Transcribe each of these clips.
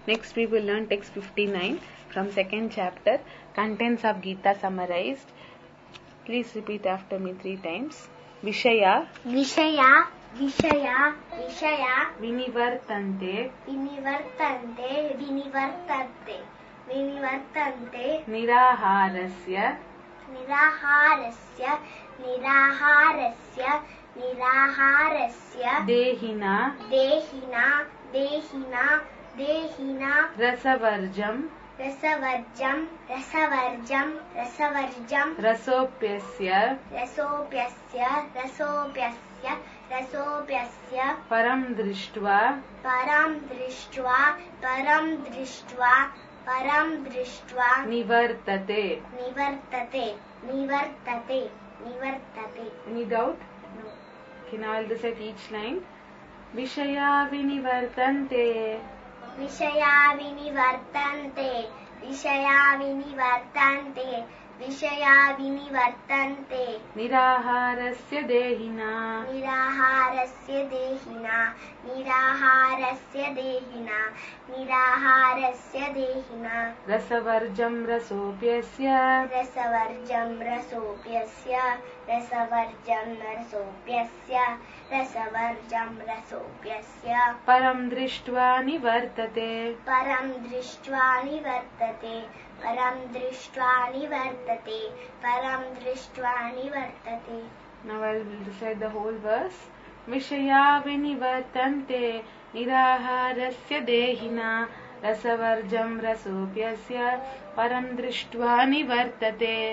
Next we will learn text 59 from second chapter, contents of Gita summarized. Please repeat after me 3 times. Vishaya, Vishaya, Vishaya, Vishaya, Vinivartante, Vinivartante, Vinivartante, Vinivartante, Niraharasya, Niraharasya, Niraharasya, Niraharasya, Dehina, Dehina, Dehina, Dehina, Rasavarjam, Rasavarjam, Rasavarjam, Rasavarjam, Rasopyasya, Rasopyasya, Rasopyasya, Rasopyasya, Param Drishtva, Param Drishtva, Param Drishtva, Param Drishtva, Nivartate. Nivartate, Nivartate, Nivartate. Any doubt? No. Okay, now I'll recite each line. Vishaya Vinivartante, Vishaya Vinivartante, Vishaya Vinivartante, Vishaya Vinivartante, Niraharasya Dehina, Niraharasya Dehina, Niraharasya Dehina, Niraharasya Dehina, Rasavarjam Rasopyasya, Rasavarjam Rasopyasya, Rasavarjam Rasopyasya, Rasavarjam Rasopyasya, Param Drishtva Nivartate. Param Drishtva Nivartate, Param Drishtva Nivartate, Param Drishtva Nivartate. Now I will recite the whole verse. Vishaya Vinivartante, Niraharasya Dehina, Rasavarjam Rasopyasya, Param Drishtva Nivartate.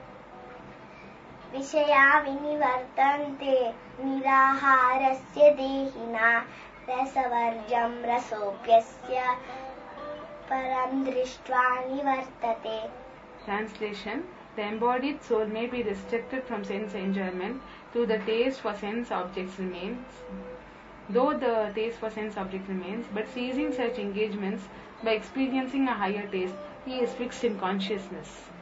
Vishaya Vinivartante, Niraharasya Dehina, Rasavarjam Rasopyasya, Param Drishtva Nivartate. Translation. The embodied soul may be restricted from sense enjoyment to the taste for sense objects remains, though the taste for sense objects remains, but ceasing such engagements by experiencing a higher taste, he is fixed in consciousness.